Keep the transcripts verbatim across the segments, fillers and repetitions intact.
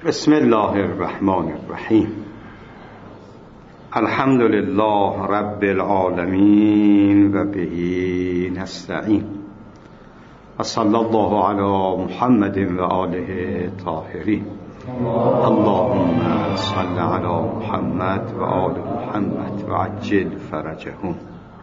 بسم الله الرحمن الرحیم. الحمد لله رب العالمین و به نستعین و صلی الله علی محمد و آله طاهرین. اللهم صل علی محمد و آل محمد و عجل فرجهم.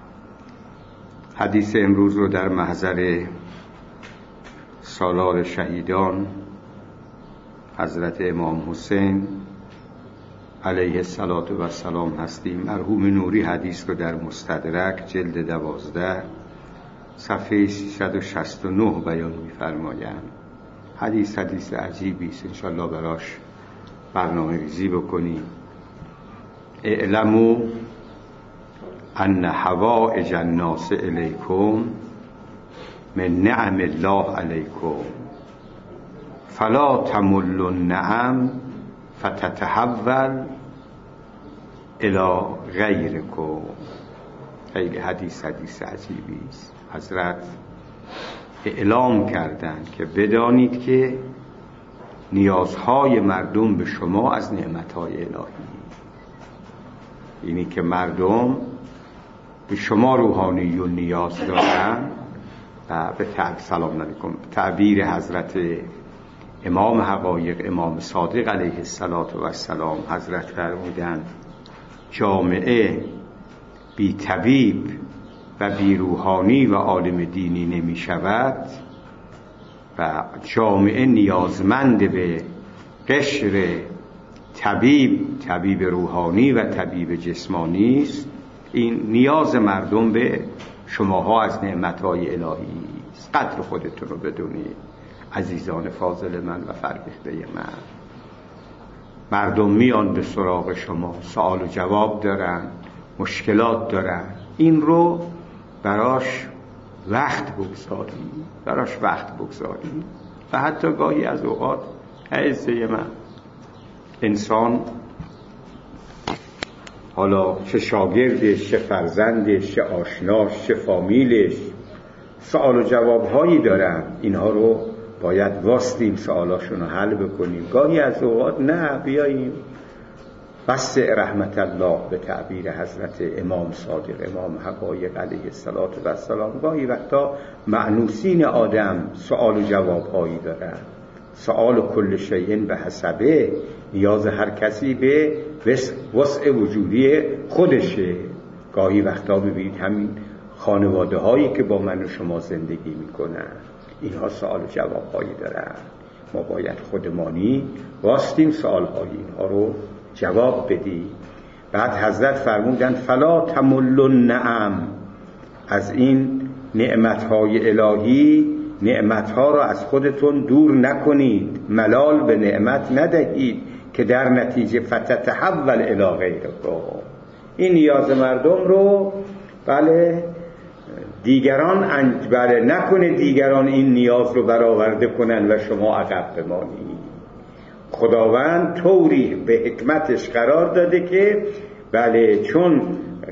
حدیث امروز رو در محضر سالار شهیدان حضرت امام حسین علیه السلام هستیم. مرحوم نوری حدیث رو در مستدرک جلد دوازده صفحه سیصد و شصت و نه بیان می‌فرمایند. حدیث حدیث عجیبی است، انشالله براش برنامه ریزی بکنیم. اعلموا ان حوائج الناس الیکم من نعم الله علیکم فلا تمل النعم فتتحول الى غیرکم. خیلی حدیث حدیث عجیبی است. حضرت اعلام کردند که بدانید که نیازهای مردم به شما از نعمتهای الهی، یعنی که مردم به شما روحانیون نیاز دارند. و به سلام علیکم تعبیر حضرت امام حقایق امام صادق علیه السلام حضرت فرمودند جامعه بی طبیب و بی روحانی و عالم دینی نمی شود و جامعه نیازمند به قشر طبیب طبیب روحانی و طبیب جسمانی است. این نیاز مردم به شماها از نعمتهای الهی است. قدر خودتون رو بدونید عزیزان فاضل من و فربخته من. مردم میان به سراغ شما، سوال و جواب دارن، مشکلات دارن، این رو براش وقت بگذارید براش وقت بگذارید و حتی گاهی از اوقات عزیزه من انسان، حالا چه شاگردش، چه فرزندش، چه آشناش، چه فامیلش، سوال و جواب هایی دارن، اینها رو باید واسطیم سوالاشون رو حل بکنیم. گاهی از اوقات نه بیاییم وسع رحمت الله به تعبیر حضرت امام صادق امام حقایق علیه السلام. گاهی وقتا مأنوسین آدم سوال و جواب هایی دارن. سوال کل شیء به حسبه، نیاز هر کسی به وسع وجودی خودشه. گاهی وقتا ببینید همین خانواده هایی که با من و شما زندگی میکنن، اینها سوال و جواب هایی دارن. ما باید خودمانی واستیم سوال های اینها رو جواب بدیم. بعد حضرت فرمودن فلا تمل النعم، از این نعمت های الهی نعمت ها را از خودتون دور نکنید، ملال به نعمت ندهید که در نتیجه فتتحول الی غیرکم. این نیاز مردم رو بله دیگران انج بله نکنه، دیگران این نیاز رو برآورده کنن و شما عقب بمانید. خداوند طوری به حکمتش قرار داده که بله چون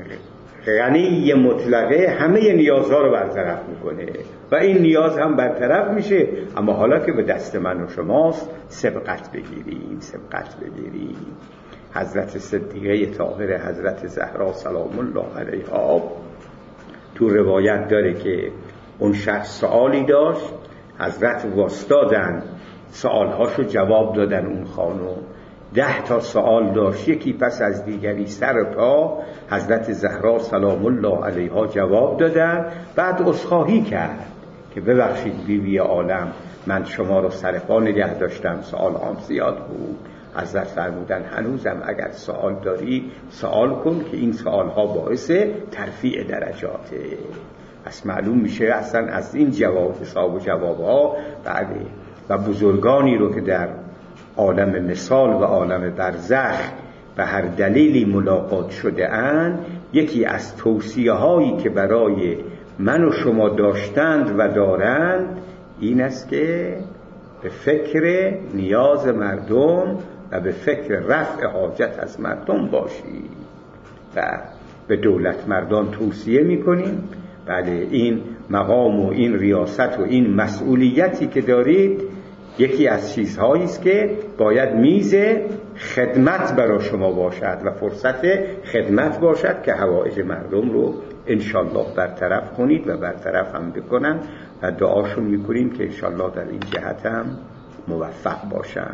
غنی مطلقه همه نیازها رو برطرف میکنه و این نیاز هم برطرف میشه. اما حالا که به دست من و شماست سبقت بگیریم سبقت بگیریم. حضرت صدیقه طاهره حضرت زهرا سلام الله علیها تو روایت داره که اون شخص سوالی داشت، حضرت واسطادن سوالهاشو جواب دادن. اون خانم ده تا سوال داشت، یکی پس از دیگری سر پا حضرت زهرا سلام الله علیها جواب دادن. بعد عذرخواهی کرد که ببخشید بیبی عالم، من شما رو سر پا نگه داشتم، سوال هم زیاد بود. حضرت فرمودن هنوزم اگر سوال داری سوال کن که این سوال ها باعث ترفیع درجاته. پس معلوم میشه اصلا از این جواب حساب و جواب ها بعد و بزرگانی رو که در عالم مثال و عالم برزخ به هر دلیلی ملاقات شده اند، یکی از توصیه هایی که برای من و شما داشتند و دارند این است که به فکر نیاز مردم و به فکر رفع حاجت از مردم باشید. و به دولت مردان توصیه میکنیم بله این مقام و این ریاست و این مسئولیتی که دارید یکی از چیزهایی است که باید میز خدمت برای شما باشد و فرصت خدمت باشد که حوائج مردم رو انشالله برطرف کنید و برطرف هم بکنن و دعاشون میکنیم که انشالله در این جهت هم موفق باشن.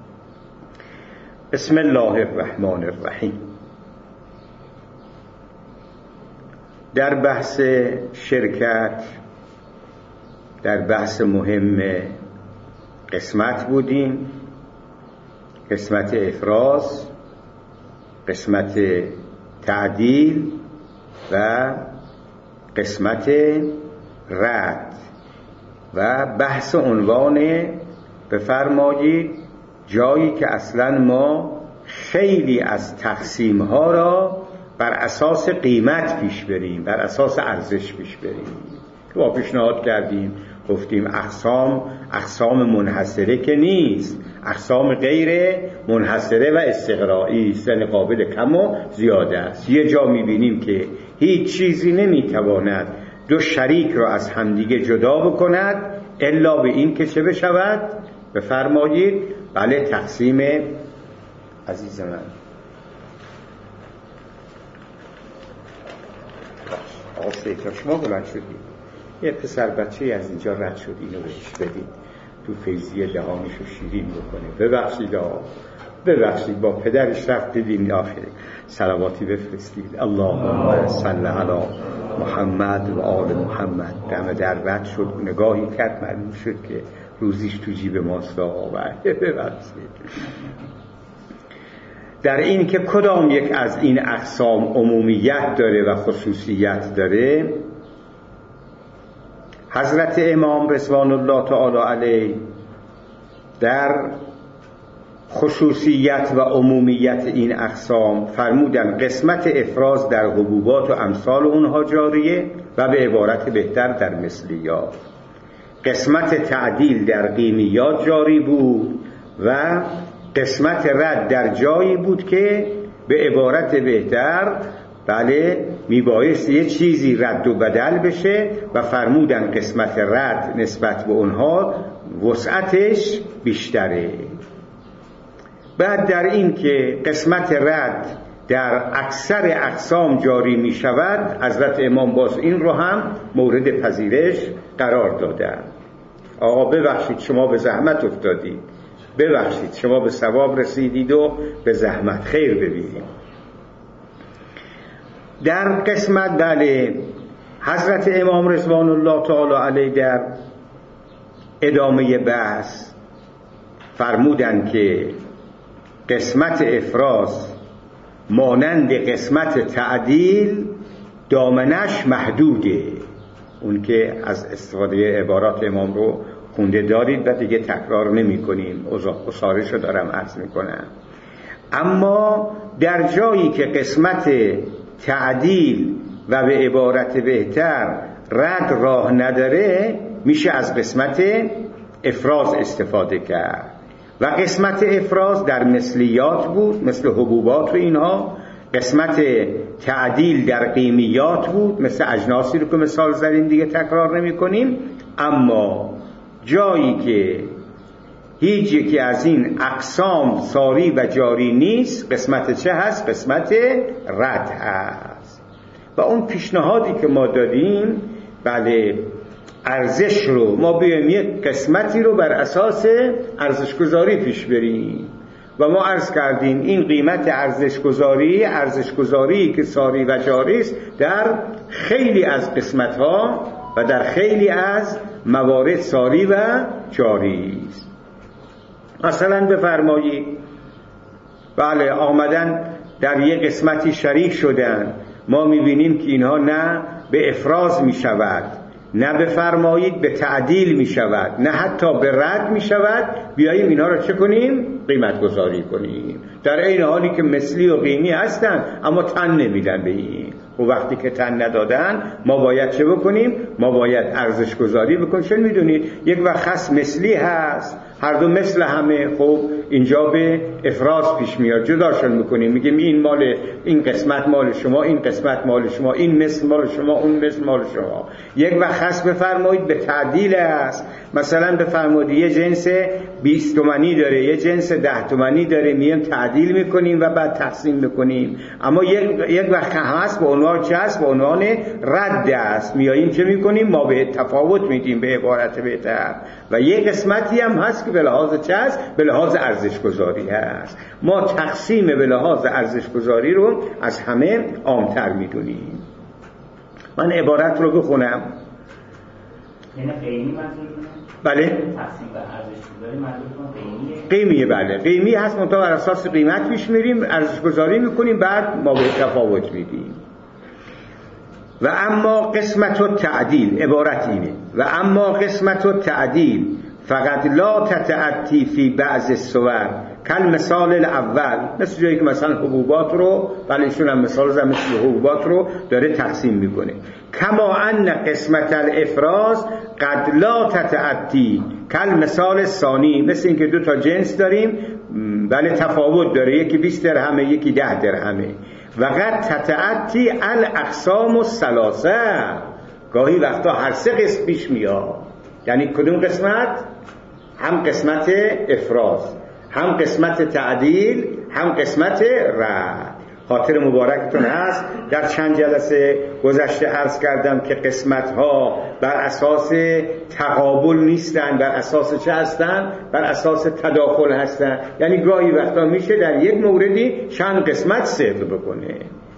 بسم الله الرحمن الرحیم. در بحث شرکت در بحث مهم قسمت بودیم، قسمت افراز، قسمت تعدیل و قسمت رد و بحث عنوان بفرمایید جایی که اصلا ما خیلی از تقسیم ها را بر اساس قیمت پیش بریم، بر اساس ارزش پیش بریم. ما پیشنهاد کردیم گفتیم اقسام اقسام منحصره که نیست، اقسام غیر منحصره و استقرایی است، یعنی قابل کم و زیاده است. یه جا میبینیم که هیچ چیزی نمیتواند دو شریک را از همدیگه جدا بکند الا به این که چه بشود؟ بفرمایید بله تقسیم. عزیز من آقا سیتا شما بلند شدید، یه پسر بچه از اینجا رد شد، اینو بهش بدید تو فیضیه دهانشو شیرین بکنه. ببخشید آقا ببخشید با پدرش رفت دیدیم آخر صلواتی بفرستید. اللهم صل علی محمد و آل محمد. دم در رد شد، نگاهی کرد معلوم شد که روزیش تو جیب ماست آقا. ببخشید. در این که کدام یک از این اقسام عمومیت داره و خصوصیت داره، حضرت امام رضوان الله تعالی علیه در خصوصیت و عمومیت این اقسام فرمودن قسمت افراز در حبوبات و امثال اونها جاریه و به عبارت بهتر در مثلیات. قسمت تعدیل در قیمیات جاری بود و قسمت رد در جایی بود که به عبارت بهتر بله میبایست یه چیزی رد و بدل بشه و فرمودن قسمت رد نسبت به اونها وسعتش بیشتره. بعد در این که قسمت رد در اکثر اقسام جاری می شود، حضرت امام باز این رو هم مورد پذیرش قرار دادن. آقا ببخشید شما به زحمت افتادید، ببخشید شما به ثواب رسیدید و به زحمت خیر ببینید. در قسمت بله حضرت امام رضوان الله تعالی علیه در ادامه بحث فرمودن که قسمت افراز مانند قسمت تعدیل دامنش محدوده. اون که از استفاده عبارات امام رو خونده دارید و دیگه تکرار نمی کنیم، اصارش رو دارم عرض می کنم. اما در جایی که قسمت تعدیل و به عبارت بهتر رد راه نداره، میشه از قسمت افراز استفاده کرد و قسمت افراز در مثلیات بود مثل حبوبات و اینها، قسمت تعدیل در قیمیات بود مثل اجناسی رو که مثال زدیم دیگه تکرار نمی کنیم. اما جایی که هیچ یکی از این اقسام ساری و جاری نیست، قسمت چه هست؟ قسمت رد هست. و اون پیشنهادی که ما دادیم بله ارزش رو ما بیایم یک قسمتی رو بر اساس ارزشگذاری پیش بریم و ما عرض کردیم این قیمت ارزشگذاری ارزشگذاری که ساری و جاری است در خیلی از قسمت‌ها و در خیلی از موارد ساری و جاری است. مثلا بفرمایید بله آمدن در یک قسمتی شریک شدن، ما میبینیم که اینها نه به افراز میشود، نه بفرمایید به تعدیل میشود، نه حتی به رد میشود. بیاییم اینها را چه کنیم؟ قیمت گذاری کنیم، در این حالی که مثلی و قیمی هستن اما تن نمیدن به این. و وقتی که تن ندادن ما باید چه بکنیم؟ ما باید ارزش گذاری بکنیم. چون میدونید یک وقت خص مثلی هست، هر دو مثل همه، خب اینجا به افراز پیش میاد، جداشون میکنیم، میگیم این مال این قسمت مال شما، این قسمت مال شما، این مثل مال شما، اون مثل مال شما. یک وقت خص بفرمایید به تعدیل است، مثلا بفرمایید یه جنس بیست تومانی داره، یه جنس ده تومانی داره، میایم تعدیل میکنیم و بعد تقسیم میکنیم. اما یک یک وقت هست به عنوان چه است؟ به عنوان رد است، میاییم چه میکنیم؟ ما به تفاوت میدیم به عبارت بهتر. و یک قسمتی هم هست که به لحاظ چه است؟ به لحاظ ارزش گذاری هست. ما تقسیم به لحاظ ارزش گذاری رو از همه عامتر میدونیم. من عبارت رو بخونم. یعنی قیمی منظورتونه؟ بله. تقسیم به ارزش گذاری منظورتون قیمیه؟ قیمیه، بله. قیمی هست، منتها بر اساس قیمت پیش میریم، ارزش گذاری میکنیم، بعد ما به تفاوت میدیم. و اما قسمت التعدیل، عبارت اینه: و اما قسمت التعدیل فقط لا تتأتی فی بعض الصور کل مثال الاول، مثل جایی که مثلا حبوبات رو، ولی ایشون هم مثال زن مثل حبوبات رو داره تقسیم میکنه. کما ان قسمت الافراز قد لا تتأتی کل مثال ثانی، مثل اینکه دو تا جنس داریم ولی تفاوت داره، یکی بیست درهمه یکی ده درهمه. و قد تتأتی الاقسام الثلاثه، گاهی وقتا هر سه قسم پیش میاد. یعنی کدوم قسمت؟ هم قسمت افراز، هم قسمت تعدیل، هم قسمت رد. خاطر مبارکتون هست در چند جلسه گذشته عرض کردم که قسمت ها بر اساس تقابل نیستن، بر اساس چه هستن؟ بر اساس تداخل هستن. یعنی گاهی وقتا میشه در یک موردی چند قسمت صدق بکنه.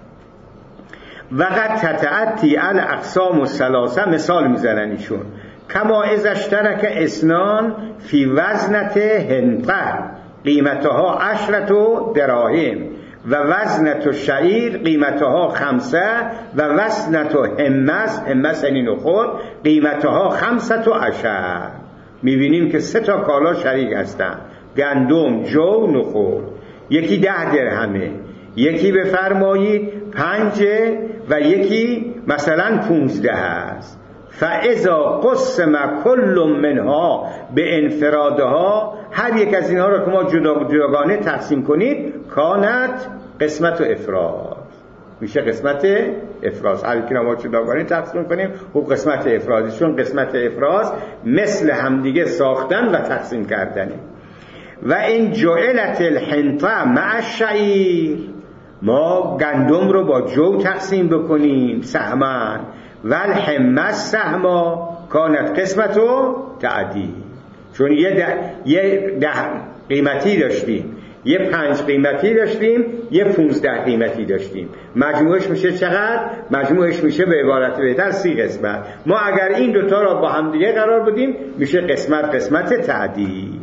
وقت تتأتی الاقسام الثلاثه، مثال میزنن ایشون: کما اذا اشترک اسنان فی وزنت هنطه قیمتها عشرت دراهم و وزنت شعیر قیمتها خمسه و وزنت همس، همس یعنی نخود، قیمتها خمسة عشر. میبینیم که سه تا کالا شریک هستن: گندم، جو، نخود. یکی ده درهمه، یکی بفرمایید پنجه و یکی مثلا پونزده است. فاذا قسم کل منها به انفرادها، هر یک از اینها رو که ما جدا جداگانه تقسیم کنید، کانت قسمت و افراز، میشه قسمت افراز. هر یک ما جداگانه تقسیم کنیم خب قسمت افراز، چون قسمت افراز مثل همدیگه ساختن و تقسیم کردنه. و این جعلت الحنطه مع الشعیر، ما گندم رو با جو تقسیم بکنیم سهمن، والحمص سهما، کانت قسمت و تعدیل. چون یه ده, یه ده قیمتی داشتیم، یه پنج قیمتی داشتیم، یه پونزده قیمتی داشتیم، مجموعش میشه چقدر؟ مجموعش میشه به عبارت بهتر سی قسمت. ما اگر این دوتا را با هم دیگه قرار بدیم میشه قسمت قسمت تعدیل.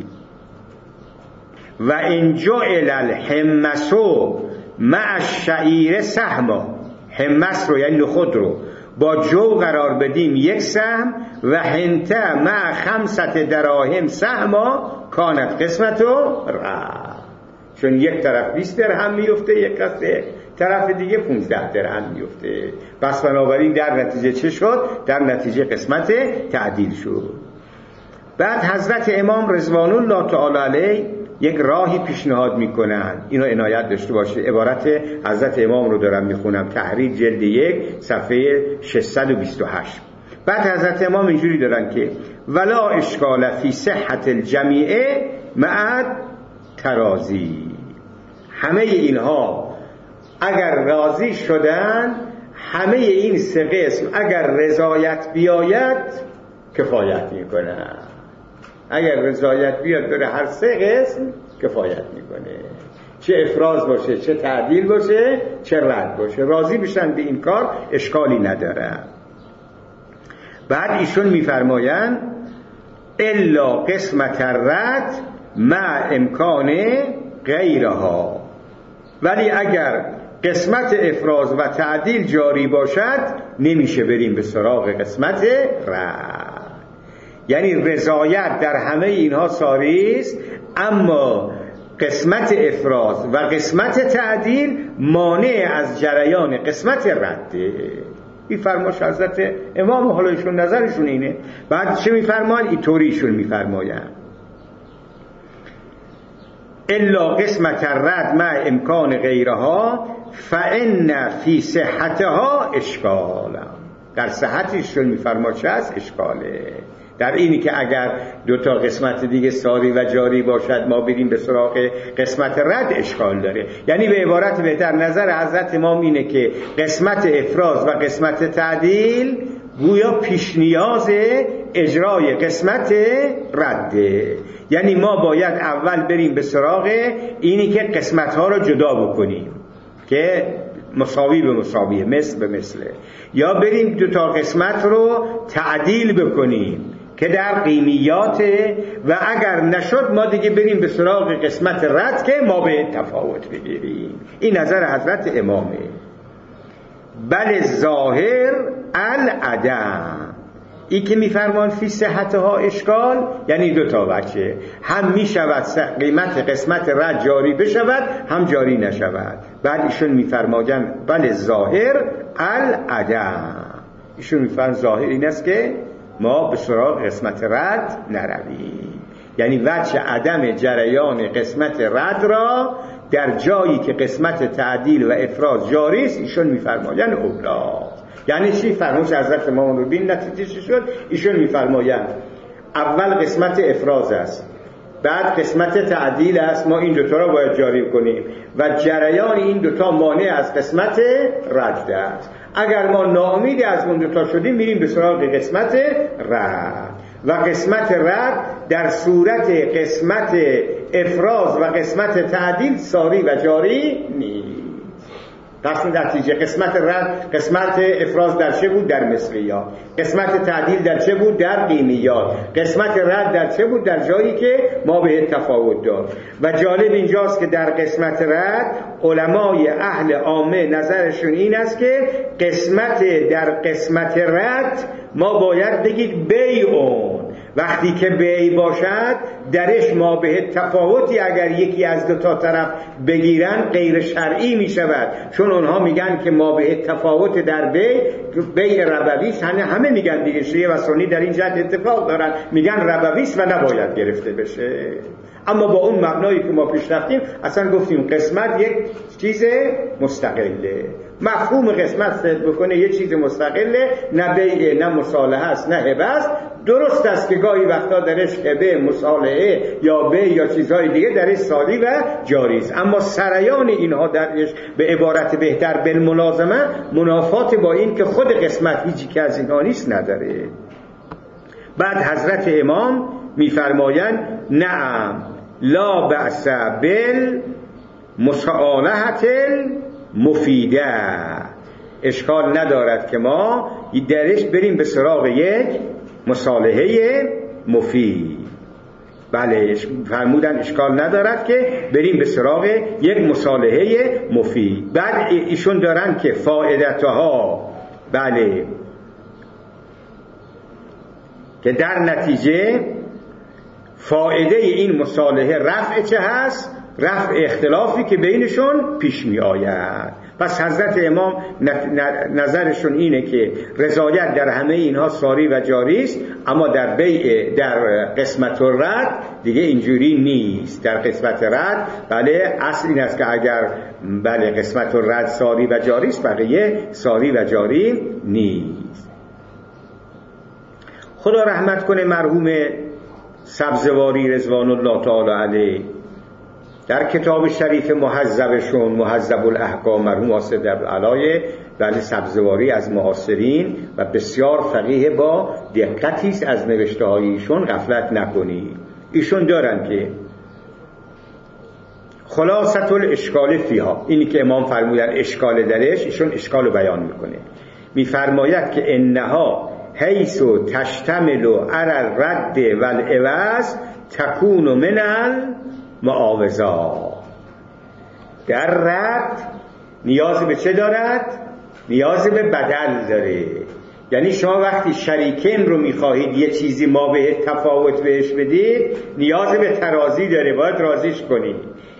و این جعل الحمص مع الشعیر سهما، حمص رو یعنی نخود رو با جو قرار بدیم یک سهم، و حنطه مع خمسة دراهم سهما، کانت قسمت و رد. چون یک طرف بیست درهم میفته، یک طرف دیگه پونزده درهم میفته. پس بنابراین در نتیجه چه شد؟ در نتیجه قسمت تعدیل شد. بعد حضرت امام رضوان الله تعالی علیه یک راهی پیشنهاد میکنن، اینو عنایت داشته باشه. عبارت حضرت امام رو دارم میخونم، تحریر جلد یک صفحه ششصد و بیست و هشت. بعد حضرت امام اینجوری دارن که ولا اشکال فی صحت الجمیعه مع ترازی، همه اینها اگر راضی شدن، همه این سه قسم اگر رضایت بیاید کفایت میکنن. اگر رضایت بیاد بره هر سه قسم کفایت میکنه، چه افراز باشه، چه تعدیل باشه، چه رد باشه، راضی بشن به این کار، اشکالی نداره. بعد ایشون میفرماین الا قسمت رد مع امکان غیرها، ولی اگر قسمت افراز و تعدیل جاری باشد نمیشه بریم به سراغ قسمت رد. یعنی رضایت در همه اینها ساری است، اما قسمت افراز و قسمت تعدیل مانع از جریان قسمت رده. این فرماش حضرت امام، حالا ایشون نظرشون اینه. بعد چه میفرمان؟ اینطوری ایشون میفرماین الا قسمت الرد مع امکان غیرها فان فی صحتها اشکال. در صحتشون میفرما چه هست؟ اشکاله. در اینی که اگر دو تا قسمت دیگه ساری و جاری باشد ما بریم به سراغ قسمت رد اشکال داره. یعنی به عبارت بهتر نظر حضرت امام اینه که قسمت افراز و قسمت تعدیل گویا پیش نیاز اجرای قسمت رده. یعنی ما باید اول بریم به سراغ اینی که قسمت ها رو جدا بکنیم که مساوی به مساویه، مثل به مثله، یا بریم دو تا قسمت رو تعدیل بکنیم که در قیمیات، و اگر نشد ما دیگه بریم به سراغ قسمت رد که ما به تفاوت بگیریم. این نظر حضرت امامه. بل ظاهر العدم، این که میفرمان فی صحتها اشکال، یعنی دو تا وجه، هم میشود قیمت قسمت رد جاری بشود هم جاری نشود. بعد ایشون میفرماین بل ظاهر العدم، ایشون میفرمان ظاهر این است که ما به سراغ قسمت رد نرویم. یعنی وجه عدم جریان قسمت رد را در جایی که قسمت تعدیل و افراز جاری است ایشون میفرماین اولا. یعنی چی؟ فرموش حضرت امام رو بین نتیجه شد. ایشون میفرمایند اول قسمت افراز است، بعد قسمت تعدیل است، ما این دوتا را باید جاری کنیم و جریان این دوتا مانع از قسمت رد است. اگر ما ناامید از اون دوتا شدیم میریم به سراغ قسمت رد، و قسمت رد در صورت قسمت افراز و قسمت تعدیل ساری و جاری نیست. پس نتیجه قسمت رد، قسمت افراز در چه بود؟ در مثلیات. قسمت تعدیل در چه بود؟ در قیمیات. قسمت رد در چه بود؟ در جایی که ما به تفاوت داد. و جالب اینجاست که در قسمت رد علمای اهل عامه نظرشون این است که قسمت در قسمت رد ما باید بگید بیعون، وقتی که بیع باشد درش ما به تفاوتی اگر یکی از دو تا طرف بگیرن غیر شرعی می شود، چون اونها میگن که ما به تفاوت در بیع بیع ربویست. همه همه میگن دیگه، شیعه و سنی در این جهت اتفاق دارن، میگن ربویست و نباید گرفته بشه. اما با اون مبنایی که ما پیش رفتیم اصلا گفتیم قسمت یک چیز مستقله، مفهوم قسمت صد بکنه یک چیز مستقله، نه بیع نه مصالحه است نه هبه است. درست است که گاهی وقتا درش هبه، مصالحه یا بیع یا چیزهای دیگه درش ساری و جاری است، اما سریان اینها درش به عبارت بهتر بالملازمه منافات با این که خود قسمت هیچی که از اینها نیست نداره. بعد حضرت امام میفرمایند نعم لا بأس بال مصالحة مفیده، اشکال ندارد که ما درش بریم به سراغ یک مصالحه مفید. بله فرمودن اشکال ندارد که بریم به سراغ یک مصالحه مفید. بعد ایشون دارن که فائدتها، بله، که در نتیجه فائده این مصالحه رفع چه هست؟ رفع اختلافی که بینشون پیش می آید. پس حضرت امام نظرشون اینه که رضایت در همه اینها ساری و جاری است، اما در بیع در قسمت رد دیگه اینجوری نیست. در قسمت رد بله اصل این است که اگر بله قسمت رد ساری و جاری است بقیه ساری و جاری نیست. خدا رحمت کنه مرحوم سبزواری رضوان الله تعالی علیه در کتاب شریف محذبشون محذب الاحکام، مرحوم آصد علایه بله سبزواری از معاصرین و بسیار فقیه با دقتی از نوشته های ایشون غفلت نکنی. ایشون دارن که خلاصه الاشکال فیها، اینی که امام فرمودن اشکال درش، ایشون اشکال رو بیان میکنه. میفرماید که انها حیث تشتمل علی الرد والعوض تکون من المعاوضات. در رد نیاز به چه دارد؟ نیاز به بدل داره. یعنی شما وقتی شریکین رو میخواهید یه چیزی ما به تفاوت بهش بدید نیاز به ترازی داره، باید رازیش کنید.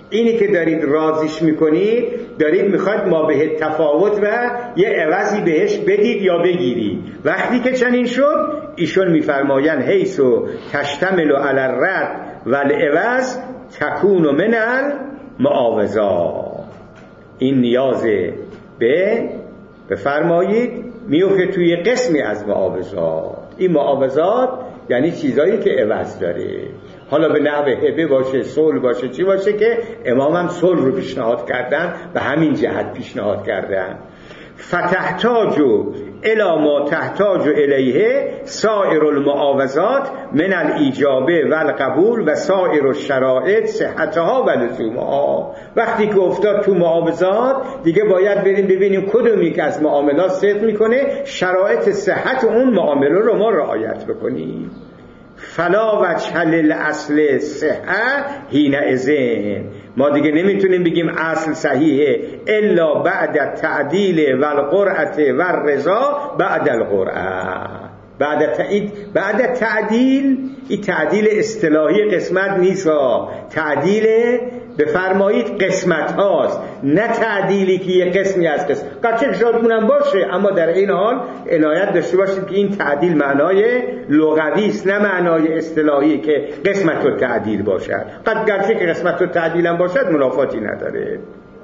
اینی که دارید راضیش میکنید، دارید میخواید ما به تفاوت و یه عوضی بهش بدید یا بگیرید. وقتی که چنین شد ایشون میفرمایند حیث و تشتمل علی الرد و العوض تکون من المعاوضات. این نیازه به بفرمایید میفته توی قسمی از معاوضات. این معاوضات یعنی چیزایی که عوض داره، حالا به نحو هبه باشه، صلح باشه، چی باشه، که امام هم صلح رو پیشنهاد کردن و همین جهت پیشنهاد کردن. فتحتاج الی ما تحتاج الیه سائر المعاوضات من الایجابه و القبول و سائر الشرائط صحتها و لزومها. وقتی که افتاد تو معاوضات دیگه باید بریم ببینیم کدومی که از معاملات صدق میکنه، شرایط صحت اون معامله رو ما رعایت بکنیم. فلا وجه للاصل صحه حینئذ، ما دیگه نمیتونیم بگیم اصل صحیحه الا بعد التعدیل و القرعه و الرضا بعد القرعه. بعد تعدیل بعد تعدیل این تعدیل اصطلاحی قسمت نیست، تعدیل بفرمایید قسمت هاست، نه تعدیلی که یه قسمی از قسم قطعه شادمونم باشه، اما در این حال عنایت داشته باشید که این تعدیل معنای لغوی است نه معنای اصطلاحی که قسمت و تعدیل باشد. قد گرچه که قسمت و تعدیل هم باشد منافاتی نداره.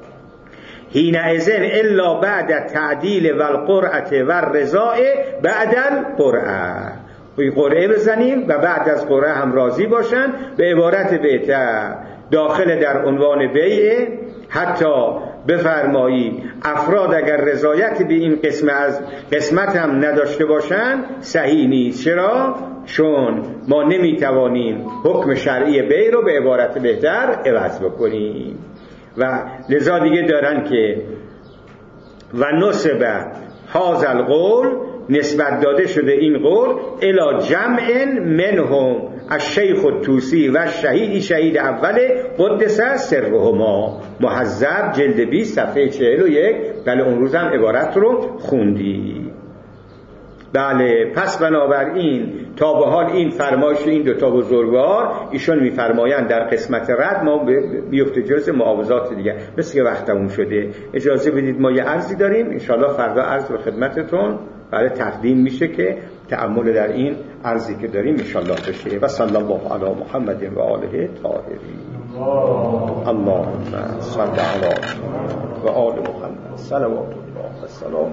حینئذ الا بعد تعدیل و القرعه و الرضا بعد القرعه، قرعه بزنیم و بعد از قرعه هم راضی باشن. به عبارت بهتر داخل در عنوان بیع، حتی بفرمایید افراد اگر رضایت به این قسم از قسمت هم نداشته باشن صحیح نیست. چرا؟ چون ما نمیتوانیم حکم شرعی بیع رو به عبارت بهتر عوض بکنیم. و لذا دیگه دارن که و نسب هذا القول، نسبت داده شده این قول الی جمع منهم الشیخ الطوسی و شهید شهید اول قدس سرهما، محذب جلد بیست صفحه چهل و یک. بله اون روز هم عبارت رو خوندی. بله پس بنابراین تا به حال این فرمایش این دو تا بزرگوار ایشون میفرمایند در قسمت رد ما بیفته جزء معاوضات دیگه. مثل که وقتمون شده اجازه بدید ما یه عرضی داریم، انشالله فردا عرض به خدمتتون برای تقدیم میشه که تأمل در این عرضی که داریم انشالله بشه. و صلی الله علی محمد و آله طاهرین. اللهم صل علی و آل محمد صلوات الله و سلام.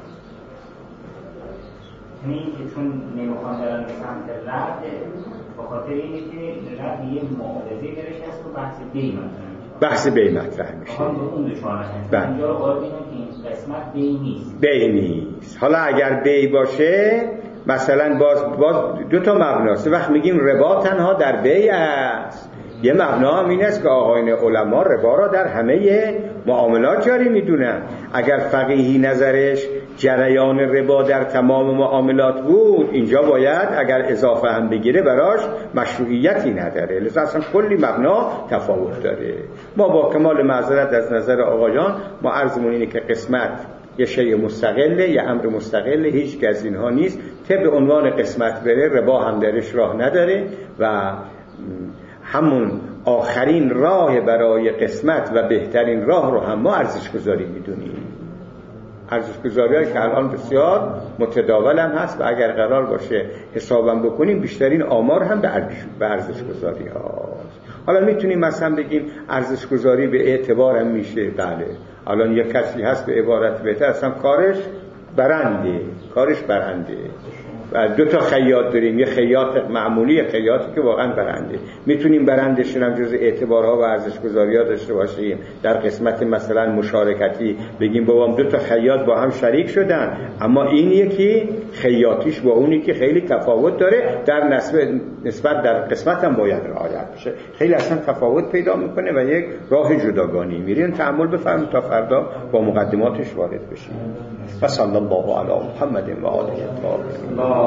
این که چون نمیخوان برن به سمت رد، به خاطر اینه که رد یه معاوضه درش هست و بحث بی مطرح بحث بی مطرح میشه. آن به اون دشوار هست. اینجا رو قرار بینم که این قسمت بی نیست. بی نیست. حالا اگر بی باشه مثلا باز باز دو تا مبناست. وقت میگیم ربا تنها در بی است. یه مبنا هم این است که آقایان علما ربا را در همه معاملات جاری میدونن. اگر فقیهی نظرش جریان ربا در تمام معاملات بود، اینجا باید اگر اضافه هم بگیره براش مشروعیتی نداره. لذا اصلا کلی مبنا تفاوت داره. ما با کمال معذرت از نظر آقایان ما عرضمون اینه که قسمت یه شیء مستقله، یه امر مستقله، هیچ از اینها نیست. طبق عنوان قسمت بره ربا هم درش راه نداره و همون آخرین راه برای قسمت و بهترین راه رو هم ما ارزش گذاری میدونیم. ارزش گذاری هایی که الان بسیار متداول هم هست و اگر قرار باشه حسابم بکنیم بیشترین آمار هم به ارزش گذاری هاست. حالا میتونیم مثلا بگیم ارزش گذاری به اعتبار هم میشه. بله الان یک کسی هست به عبارت بهتر اصلا کارش برنده، کارش برنده و دو تا خیاط داریم، یه خیاط معمولی، یه خیاطی که واقعا برنده. میتونیم برندش هم جز اعتبارها و ارزش‌گذاری‌ها داشته باشیم. در قسمت مثلا مشارکتی بگیم بابام دو تا خیاط با هم شریک شدن، اما این یکی خیاطیش با اونی که خیلی تفاوت داره، در نسبت نسبت در قسمت هم باید رعایت بشه. خیلی اصلا تفاوت پیدا میکنه و یک راه جداگانه میرین. تأمل بفرمایید تا فردا با مقدماتش وارد بشیم. و صلی الله علی محمد و آله الطاهرین.